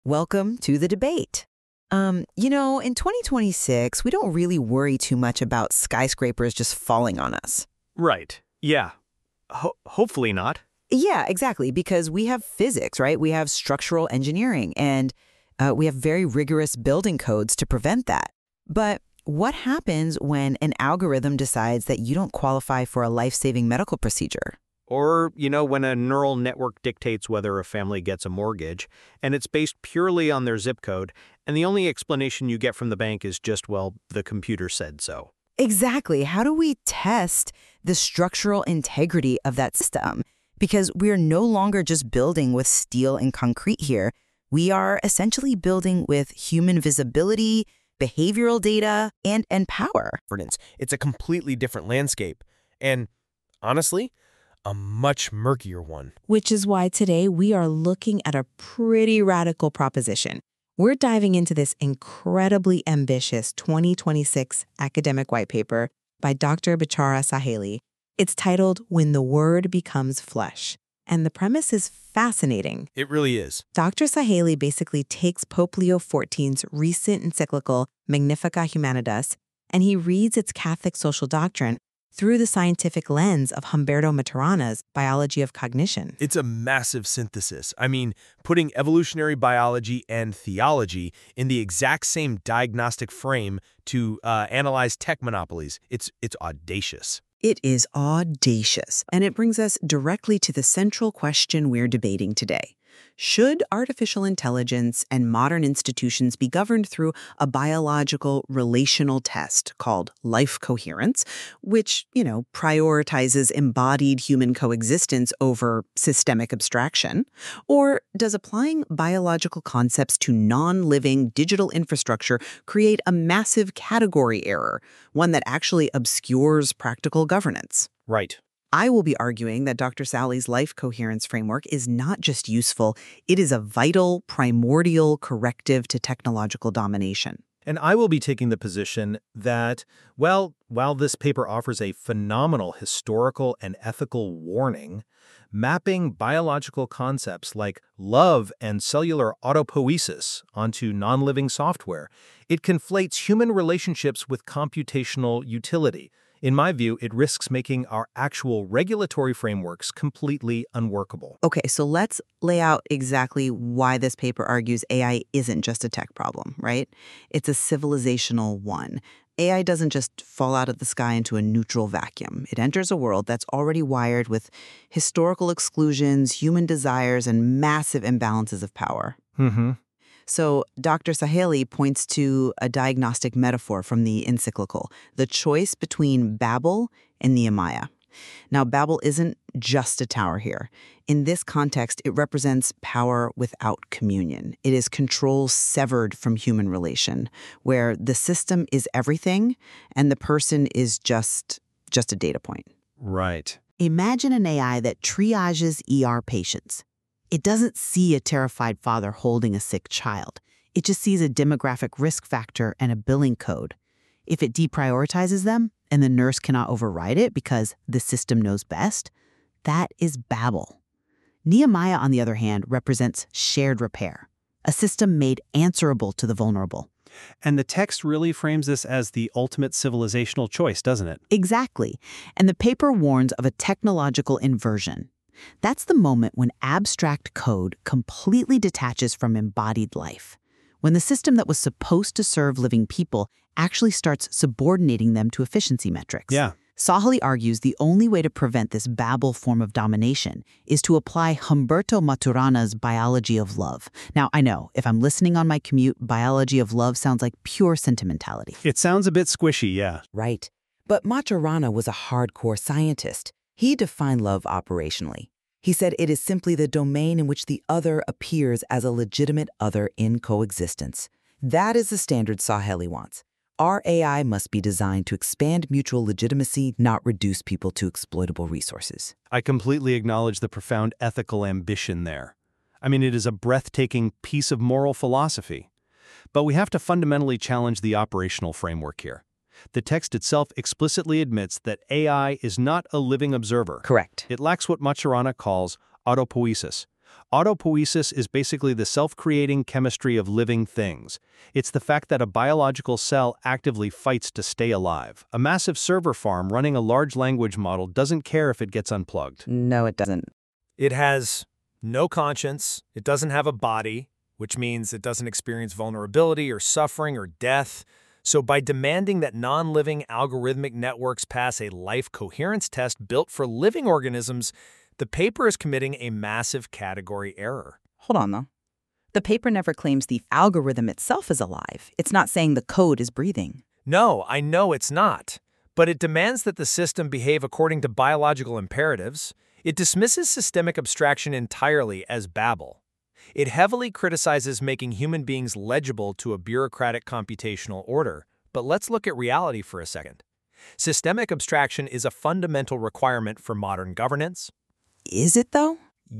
Welcome to the debate. In 2026, we don't really worry too much about skyscrapers just falling on us. Right. Yeah. Hopefully not. Yeah, exactly, because we have physics, right? We have structural engineering, and we have very rigorous building codes to prevent that. But what happens when an algorithm decides that you don't qualify for a life-saving medical procedure? Or, when a neural network dictates whether a family gets a mortgage, and it's based purely on their zip code, and the only explanation you get from the bank is just, well, the computer said so. Exactly. How do we test the structural integrity of that system? Because we're no longer just building with steel and concrete here. We are essentially building with human visibility, behavioral data, and power. It's a completely different landscape. And honestly, a much murkier one. Which is why today we are looking at a pretty radical proposition. We're diving into this incredibly ambitious 2026 academic white paper by Dr. Bechara Saheli. It's titled When the Word Becomes Flesh. And the premise is fascinating. It really is. Dr. Saheli basically takes Pope Leo XIV's recent encyclical Magnificat Humanitas, and he reads its Catholic social doctrine through the scientific lens of Humberto Maturana's Biology of Cognition. It's a massive synthesis. I mean, putting evolutionary biology and theology in the exact same diagnostic frame to analyze tech monopolies. It's audacious. It is audacious, and it brings us directly to the central question we're debating today. Should artificial intelligence and modern institutions be governed through a biological relational test called life coherence, which, prioritizes embodied human coexistence over systemic abstraction? Or does applying biological concepts to non-living digital infrastructure create a massive category error, one that actually obscures practical governance? Right. I will be arguing that Dr. Sally's life coherence framework is not just useful, it is a vital, primordial corrective to technological domination. And I will be taking the position that, while this paper offers a phenomenal historical and ethical warning, mapping biological concepts like love and cellular autopoiesis onto non-living software, it conflates human relationships with computational utility. In my view, it risks making our actual regulatory frameworks completely unworkable. Okay, so let's lay out exactly why this paper argues AI isn't just a tech problem, right? It's a civilizational one. AI doesn't just fall out of the sky into a neutral vacuum. It enters a world that's already wired with historical exclusions, human desires, and massive imbalances of power. Mm-hmm. So Dr. Saheli points to a diagnostic metaphor from the encyclical, the choice between Babel and Nehemiah. Now, Babel isn't just a tower here. In this context, it represents power without communion. It is control severed from human relation, where the system is everything and the person is just a data point. Right. Imagine an AI that triages ER patients. It doesn't see a terrified father holding a sick child. It just sees a demographic risk factor and a billing code. If it deprioritizes them and the nurse cannot override it because the system knows best, that is Babel. Nehemiah, on the other hand, represents shared repair, a system made answerable to the vulnerable. And the text really frames this as the ultimate civilizational choice, doesn't it? Exactly. And the paper warns of a technological inversion. That's the moment when abstract code completely detaches from embodied life, when the system that was supposed to serve living people actually starts subordinating them to efficiency metrics. Yeah. Saheli argues the only way to prevent this Babel form of domination is to apply Humberto Maturana's Biology of Love. Now, I know, if I'm listening on my commute, Biology of Love sounds like pure sentimentality. It sounds a bit squishy, yeah. Right. But Maturana was a hardcore scientist. He defined love operationally. He said it is simply the domain in which the other appears as a legitimate other in coexistence. That is the standard Saheli wants. Our AI must be designed to expand mutual legitimacy, not reduce people to exploitable resources. I completely acknowledge the profound ethical ambition there. I mean, it is a breathtaking piece of moral philosophy. But we have to fundamentally challenge the operational framework here. The text itself explicitly admits that AI is not a living observer. Correct. It lacks what Maturana calls autopoiesis, Autopoiesis is basically the self-creating chemistry of living things. It's the fact that a biological cell actively fights to stay alive. A massive server farm running a large language model doesn't care if it gets unplugged. No, it doesn't. It has no conscience, it doesn't have a body, which means it doesn't experience vulnerability or suffering or death. So by demanding that non-living algorithmic networks pass a life coherence test built for living organisms, the paper is committing a massive category error. Hold on, though. The paper never claims the algorithm itself is alive. It's not saying the code is breathing. No, I know it's not. But it demands that the system behave according to biological imperatives. It dismisses systemic abstraction entirely as babble. It heavily criticizes making human beings legible to a bureaucratic computational order. But let's look at reality for a second. Systemic abstraction is a fundamental requirement for modern governance. Is it, though?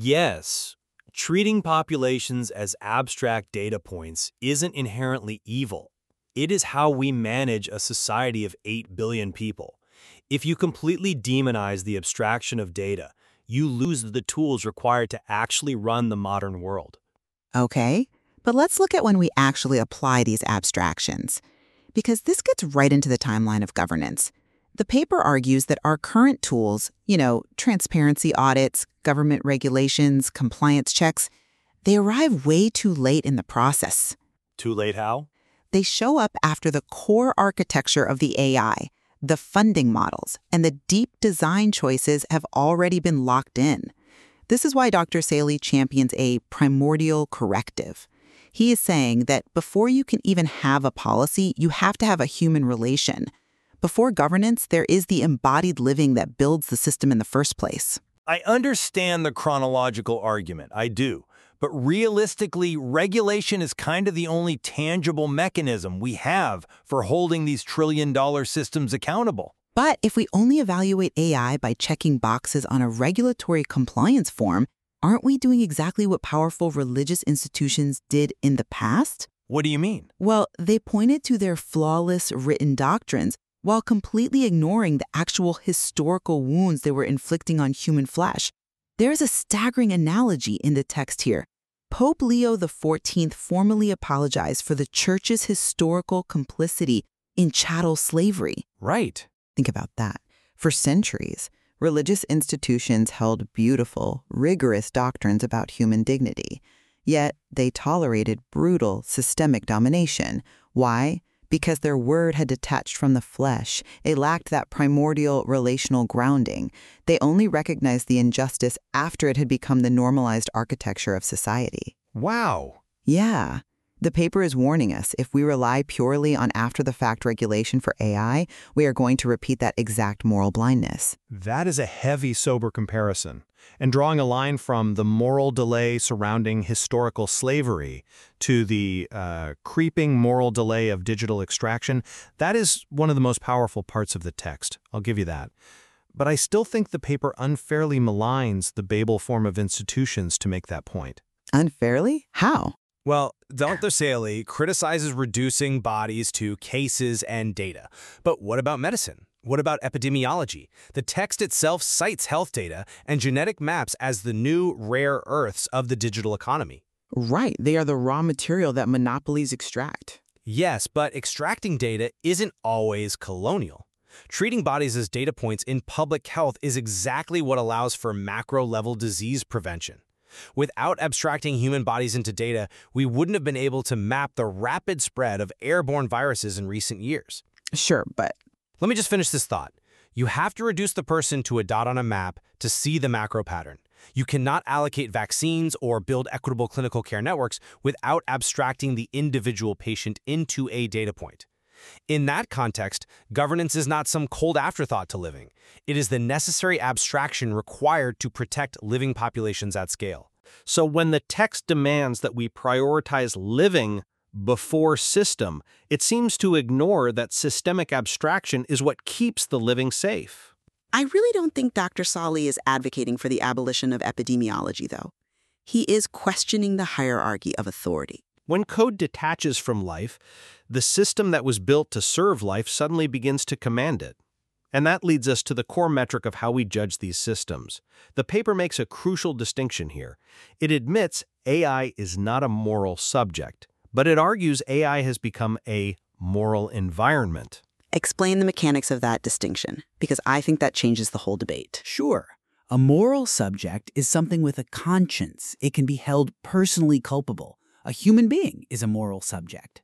Yes. Treating populations as abstract data points isn't inherently evil. It is how we manage a society of 8 billion people. If you completely demonize the abstraction of data, you lose the tools required to actually run the modern world. Okay, but let's look at when we actually apply these abstractions, because this gets right into the timeline of governance. The paper argues that our current tools, transparency audits, government regulations, compliance checks, they arrive way too late in the process. Too late how? They show up after the core architecture of the AI, the funding models, and the deep design choices have already been locked in. This is why Dr. Saley champions a primordial corrective. He is saying that before you can even have a policy, you have to have a human relation. Before governance, there is the embodied living that builds the system in the first place. I understand the chronological argument, I do. But realistically, regulation is kind of the only tangible mechanism we have for holding these trillion-dollar systems accountable. But if we only evaluate AI by checking boxes on a regulatory compliance form, aren't we doing exactly what powerful religious institutions did in the past? What do you mean? Well, they pointed to their flawless written doctrines while completely ignoring the actual historical wounds they were inflicting on human flesh. There's a staggering analogy in the text here. Pope Leo XIV formally apologized for the Church's historical complicity in chattel slavery. Right. Think about that. For centuries, religious institutions held beautiful, rigorous doctrines about human dignity. Yet they tolerated brutal, systemic domination. Why? Because their word had detached from the flesh. It lacked that primordial relational grounding. They only recognized the injustice after it had become the normalized architecture of society. Wow. Yeah. The paper is warning us, if we rely purely on after-the-fact regulation for AI, we are going to repeat that exact moral blindness. That is a heavy, sober comparison. And drawing a line from the moral delay surrounding historical slavery to the creeping moral delay of digital extraction, that is one of the most powerful parts of the text. I'll give you that. But I still think the paper unfairly maligns the Babel form of institutions to make that point. Unfairly? How? Well, Dr. Saley criticizes reducing bodies to cases and data. But what about medicine? What about epidemiology? The text itself cites health data and genetic maps as the new rare earths of the digital economy. Right, they are the raw material that monopolies extract. Yes, but extracting data isn't always colonial. Treating bodies as data points in public health is exactly what allows for macro-level disease prevention. Without abstracting human bodies into data, we wouldn't have been able to map the rapid spread of airborne viruses in recent years. Sure, but Let me just finish this thought. You have to reduce the person to a dot on a map to see the macro pattern. You cannot allocate vaccines or build equitable clinical care networks without abstracting the individual patient into a data point. In that context, governance is not some cold afterthought to living. It is the necessary abstraction required to protect living populations at scale. So when the text demands that we prioritize living before system, it seems to ignore that systemic abstraction is what keeps the living safe. I really don't think Dr. Saley is advocating for the abolition of epidemiology, though. He is questioning the hierarchy of authority. When code detaches from life, the system that was built to serve life suddenly begins to command it. And that leads us to the core metric of how we judge these systems. The paper makes a crucial distinction here. It admits AI is not a moral subject, but it argues AI has become a moral environment. Explain the mechanics of that distinction, because I think that changes the whole debate. Sure. A moral subject is something with a conscience. It can be held personally culpable. A human being is a moral subject.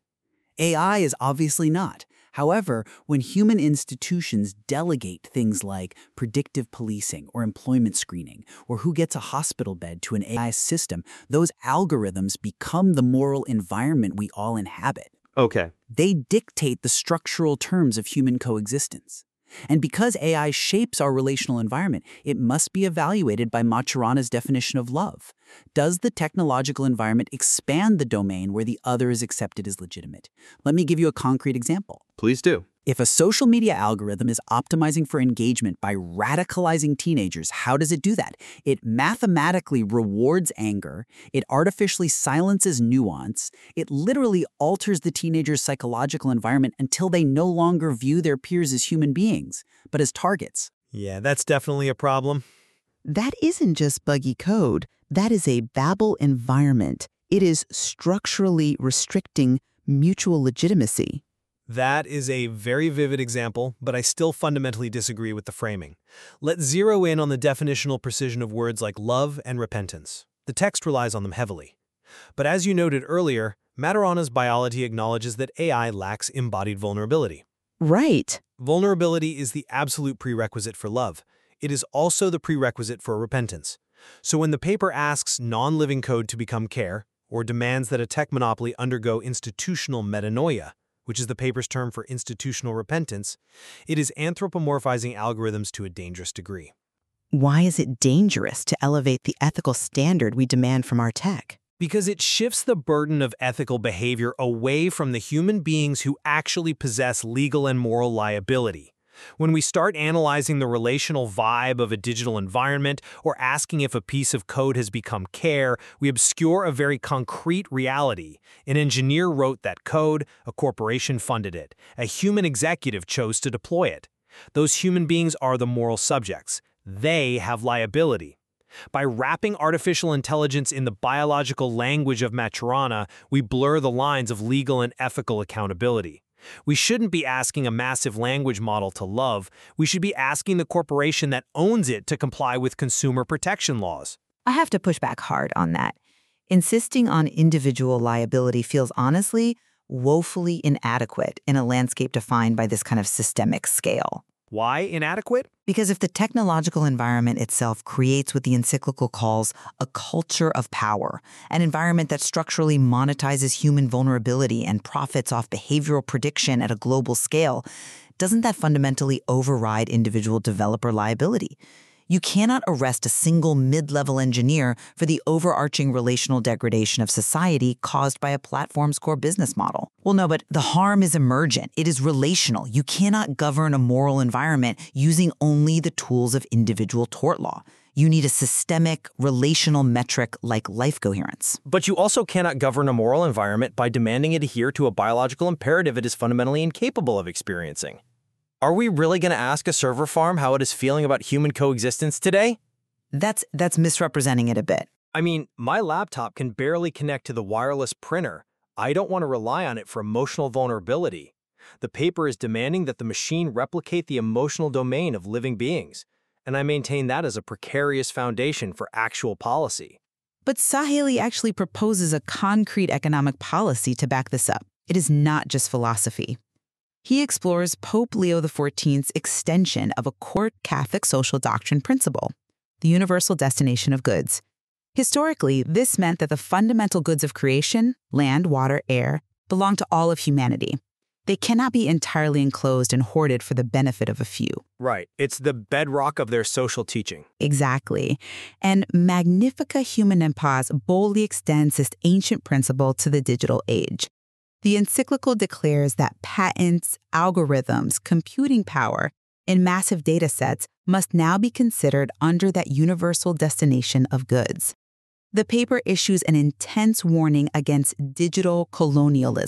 AI is obviously not. However, when human institutions delegate things like predictive policing or employment screening or who gets a hospital bed to an AI system, those algorithms become the moral environment we all inhabit. Okay. They dictate the structural terms of human coexistence. And because AI shapes our relational environment, it must be evaluated by Maturana's definition of love. Does the technological environment expand the domain where the other is accepted as legitimate? Let me give you a concrete example. Please do. If a social media algorithm is optimizing for engagement by radicalizing teenagers, how does it do that? It mathematically rewards anger, it artificially silences nuance, it literally alters the teenager's psychological environment until they no longer view their peers as human beings, but as targets. Yeah, that's definitely a problem. That isn't just buggy code. That is a Babel environment. It is structurally restricting mutual legitimacy. That is a very vivid example, but I still fundamentally disagree with the framing. Let's zero in on the definitional precision of words like love and repentance. The text relies on them heavily. But as you noted earlier, Maturana's biology acknowledges that AI lacks embodied vulnerability. Right. Vulnerability is the absolute prerequisite for love. It is also the prerequisite for repentance. So when the paper asks non-living code to become care, or demands that a tech monopoly undergo institutional metanoia, which is the paper's term for institutional repentance, it is anthropomorphizing algorithms to a dangerous degree. Why is it dangerous to elevate the ethical standard we demand from our tech? Because it shifts the burden of ethical behavior away from the human beings who actually possess legal and moral liability. When we start analyzing the relational vibe of a digital environment or asking if a piece of code has become care, we obscure a very concrete reality. An engineer wrote that code, a corporation funded it, a human executive chose to deploy it. Those human beings are the moral subjects. They have liability. By wrapping artificial intelligence in the biological language of Maturana, we blur the lines of legal and ethical accountability. We shouldn't be asking a massive language model to love. We should be asking the corporation that owns it to comply with consumer protection laws. I have to push back hard on that. Insisting on individual liability feels honestly woefully inadequate in a landscape defined by this kind of systemic scale. Why inadequate? Because if the technological environment itself creates what the encyclical calls a culture of power, an environment that structurally monetizes human vulnerability and profits off behavioral prediction at a global scale, doesn't that fundamentally override individual developer liability? You cannot arrest a single mid-level engineer for the overarching relational degradation of society caused by a platform's core business model. Well, no, but the harm is emergent. It is relational. You cannot govern a moral environment using only the tools of individual tort law. You need a systemic, relational metric like life coherence. But you also cannot govern a moral environment by demanding it adhere to a biological imperative it is fundamentally incapable of experiencing. Are we really going to ask a server farm how it is feeling about human coexistence today? That's misrepresenting it a bit. I mean, my laptop can barely connect to the wireless printer. I don't want to rely on it for emotional vulnerability. The paper is demanding that the machine replicate the emotional domain of living beings, and I maintain that as a precarious foundation for actual policy. But Saheli actually proposes a concrete economic policy to back this up. It is not just philosophy. He explores Pope Leo XIV's extension of a core Catholic social doctrine principle, the universal destination of goods. Historically, this meant that the fundamental goods of creation, land, water, air, belong to all of humanity. They cannot be entirely enclosed and hoarded for the benefit of a few. Right. It's the bedrock of their social teaching. Exactly. And Magnifica Humanum Pars boldly extends this ancient principle to the digital age. The encyclical declares that patents, algorithms, computing power, and massive data sets must now be considered under that universal destination of goods. The paper issues an intense warning against digital colonialism,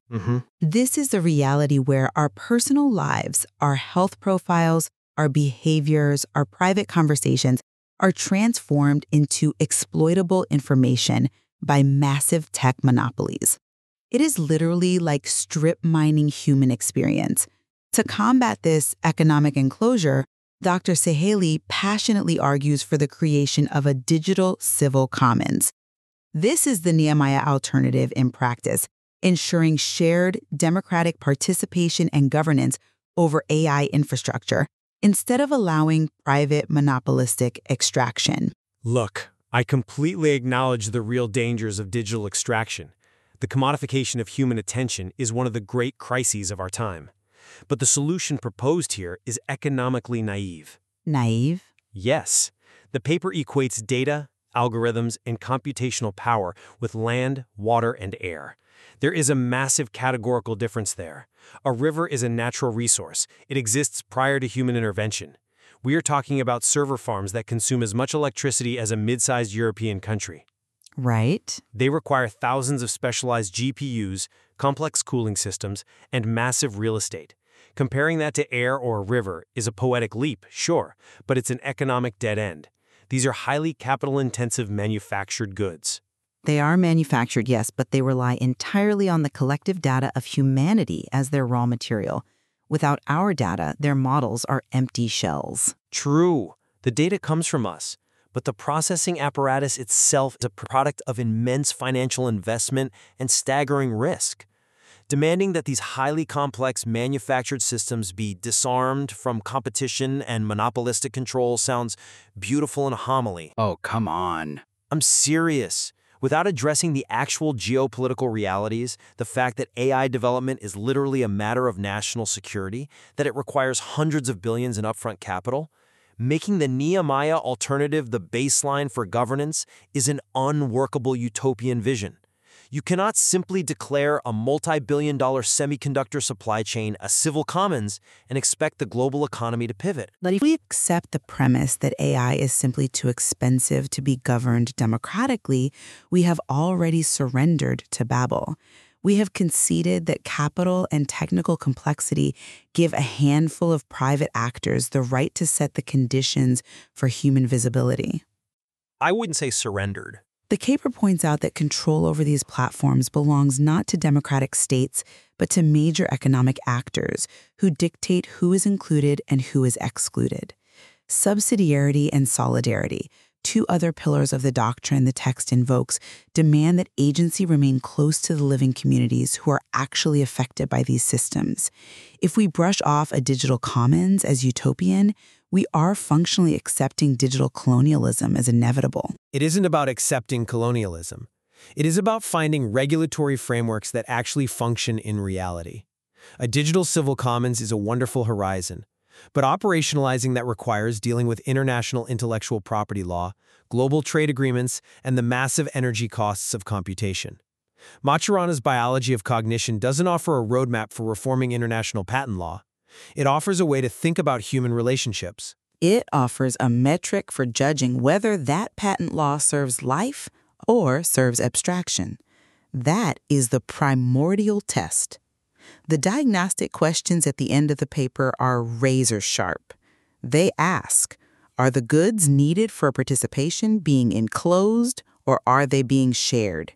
This is the reality where our personal lives, our health profiles, our behaviors, our private conversations are transformed into exploitable information by massive tech monopolies. It is literally like strip mining human experience. To combat this economic enclosure, Dr. Saheli passionately argues for the creation of a digital civil commons. This is the Nehemiah alternative in practice, ensuring shared democratic participation and governance over AI infrastructure, instead of allowing private monopolistic extraction. Look, I completely acknowledge the real dangers of digital extraction. The commodification of human attention is one of the great crises of our time. But the solution proposed here is economically naive. Naive? Yes. The paper equates data, algorithms, and computational power with land, water, and air. There is a massive categorical difference there. A river is a natural resource. It exists prior to human intervention. We are talking about server farms that consume as much electricity as a mid-sized European country. Right. They require thousands of specialized GPUs, complex cooling systems, and massive real estate. Comparing that to air or a river is a poetic leap, sure, but it's an economic dead end. These are highly capital-intensive manufactured goods. They are manufactured, yes, but they rely entirely on the collective data of humanity as their raw material. Without our data, their models are empty shells. True. The data comes from us, but the processing apparatus itself is a product of immense financial investment and staggering risk. Demanding that these highly complex manufactured systems be disarmed from competition and monopolistic control sounds beautiful in a homily. Oh, come on. I'm serious. Without addressing the actual geopolitical realities, the fact that AI development is literally a matter of national security, that it requires hundreds of billions in upfront capital, making the Nehemiah alternative the baseline for governance is an unworkable utopian vision. You cannot simply declare a multi-billion-dollar semiconductor supply chain a civil commons and expect the global economy to pivot. But if we accept the premise that AI is simply too expensive to be governed democratically, we have already surrendered to Babel. We have conceded that capital and technical complexity give a handful of private actors the right to set the conditions for human visibility. I wouldn't say surrendered. The paper points out that control over these platforms belongs not to democratic states, but to major economic actors who dictate who is included and who is excluded. Subsidiarity and solidarity, two other pillars of the doctrine the text invokes, demand that agency remain close to the living communities who are actually affected by these systems. If we brush off a digital commons as utopian, we are functionally accepting digital colonialism as inevitable. It isn't about accepting colonialism. It is about finding regulatory frameworks that actually function in reality. A digital civil commons is a wonderful horizon, but operationalizing that requires dealing with international intellectual property law, global trade agreements, and the massive energy costs of computation. Maturana's Biology of Cognition doesn't offer a roadmap for reforming international patent law. It offers a way to think about human relationships. It offers a metric for judging whether that patent law serves life or serves abstraction. That is the primordial test. The diagnostic questions at the end of the paper are razor sharp. They ask, are the goods needed for participation being enclosed or are they being shared?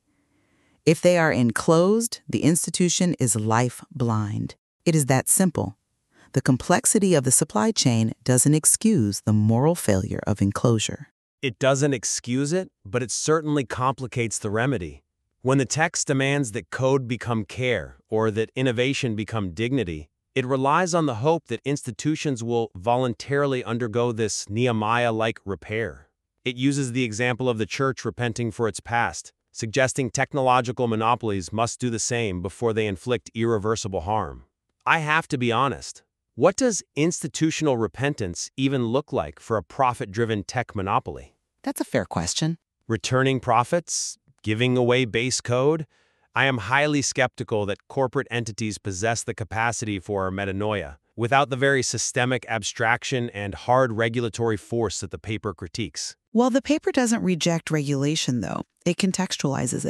If they are enclosed, the institution is life blind. It is that simple. The complexity of the supply chain doesn't excuse the moral failure of enclosure. It doesn't excuse it, but it certainly complicates the remedy. When the text demands that code become care or that innovation become dignity, it relies on the hope that institutions will voluntarily undergo this Nehemiah-like repair. It uses the example of the church repenting for its past, suggesting technological monopolies must do the same before they inflict irreversible harm. I have to be honest. What does institutional repentance even look like for a profit-driven tech monopoly? That's a fair question. Returning profits? Giving away base code? I am highly skeptical that corporate entities possess the capacity for metanoia, without the very systemic abstraction and hard regulatory force that the paper critiques. Well, the paper doesn't reject regulation, though. It contextualizes it.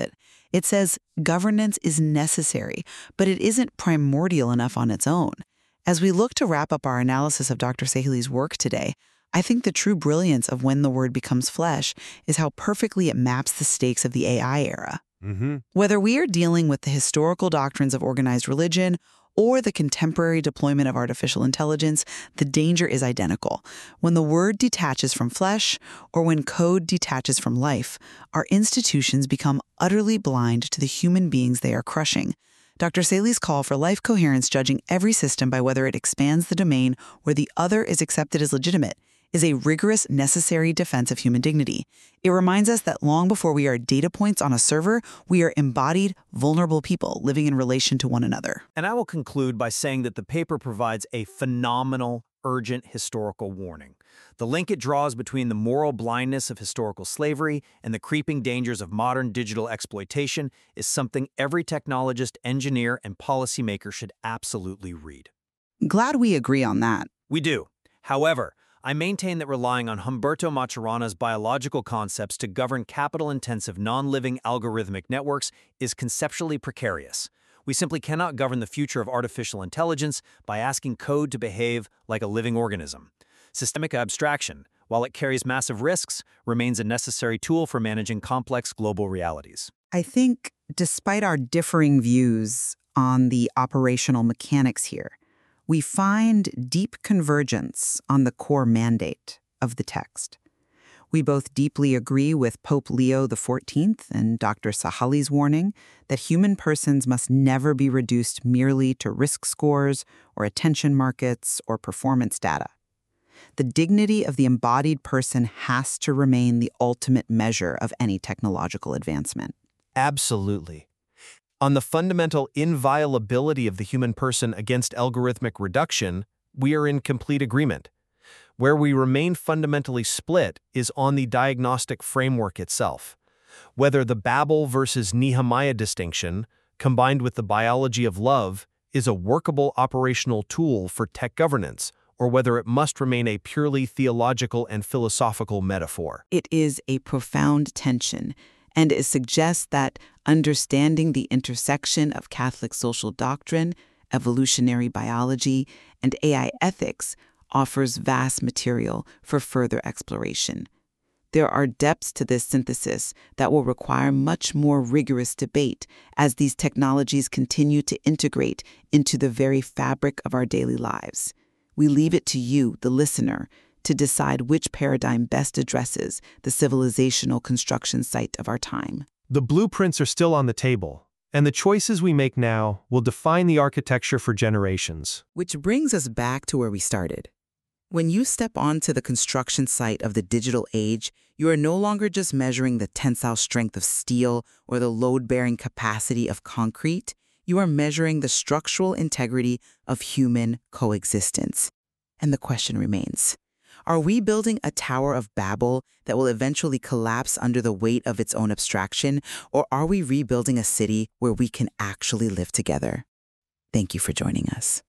It says governance is necessary, but it isn't primordial enough on its own. As we look to wrap up our analysis of Dr. Sahili's work today, I think the true brilliance of When the Word Becomes Flesh is how perfectly it maps the stakes of the AI era. Whether we are dealing with the historical doctrines of organized religion or the contemporary deployment of artificial intelligence, the danger is identical. When the word detaches from flesh, or when code detaches from life, our institutions become utterly blind to the human beings they are crushing. Dr. Sahili's call for life coherence, judging every system by whether it expands the domain where the other is accepted as legitimate, is a rigorous, necessary defense of human dignity. It reminds us that long before we are data points on a server, we are embodied, vulnerable people living in relation to one another. And I will conclude by saying that the paper provides a phenomenal, urgent historical warning. The link it draws between the moral blindness of historical slavery and the creeping dangers of modern digital exploitation is something every technologist, engineer, and policymaker should absolutely read. Glad we agree on that. We do. However, I maintain that relying on Humberto Maturana's biological concepts to govern capital-intensive non-living algorithmic networks is conceptually precarious. We simply cannot govern the future of artificial intelligence by asking code to behave like a living organism. Systemic abstraction, while it carries massive risks, remains a necessary tool for managing complex global realities. I think, despite our differing views on the operational mechanics here, we find deep convergence on the core mandate of the text. We both deeply agree with Pope Leo XIV and Dr. Sahili's warning that human persons must never be reduced merely to risk scores or attention markets or performance data. The dignity of the embodied person has to remain the ultimate measure of any technological advancement. Absolutely. On the fundamental inviolability of the human person against algorithmic reduction, we are in complete agreement. Where we remain fundamentally split is on the diagnostic framework itself. Whether the Babel versus Nehemiah distinction, combined with the biology of love, is a workable operational tool for tech governance, or whether it must remain a purely theological and philosophical metaphor. It is a profound tension, and it suggests that understanding the intersection of Catholic social doctrine, evolutionary biology, and AI ethics offers vast material for further exploration. There are depths to this synthesis that will require much more rigorous debate as these technologies continue to integrate into the very fabric of our daily lives. We leave it to you, the listener, to decide which paradigm best addresses the civilizational construction site of our time. The blueprints are still on the table, and the choices we make now will define the architecture for generations. Which brings us back to where we started. When you step onto the construction site of the digital age, you are no longer just measuring the tensile strength of steel or the load-bearing capacity of concrete. You are measuring the structural integrity of human coexistence. And the question remains, are we building a Tower of Babel that will eventually collapse under the weight of its own abstraction, or are we rebuilding a city where we can actually live together? Thank you for joining us.